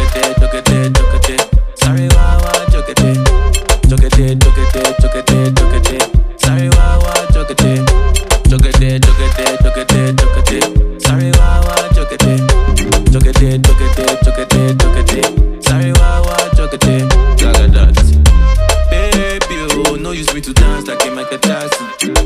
Sorry, wawa, jokete. Sorry, wawa, jokete. Sorry, wawa, jokete. Sorry, wawa, jokete. Jagadat. Baby, oh, no use me to dance like a Michael Jackson.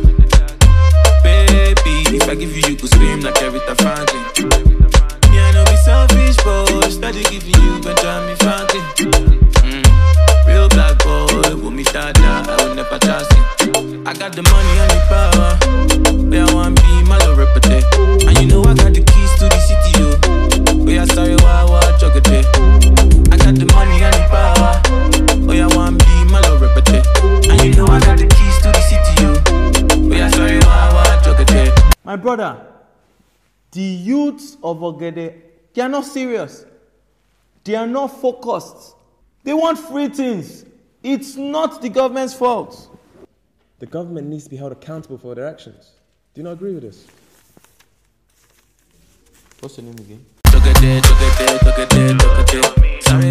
Baby, if I give you, you could scream like Aretha Franklin. Yeah, I know be selfish, but steady giving you Benjamin Franklin. Real black boy, with me dada, I will never trust him. I got the money and the power, where I want be my little repete. And you know I got the keys to the city, yo. Where I sorry, wawa, jokete. I got the money and the power, where I want be my little repete. And you know I got the keys to the city, yo. Where I sorry, wawa, jokete. My brother, the youths of Ogede, they are not serious. They are not focused. They want free things. It's not the government's fault. The government needs to be held accountable for their actions. Do you not agree with this? What's your name again? Sorry,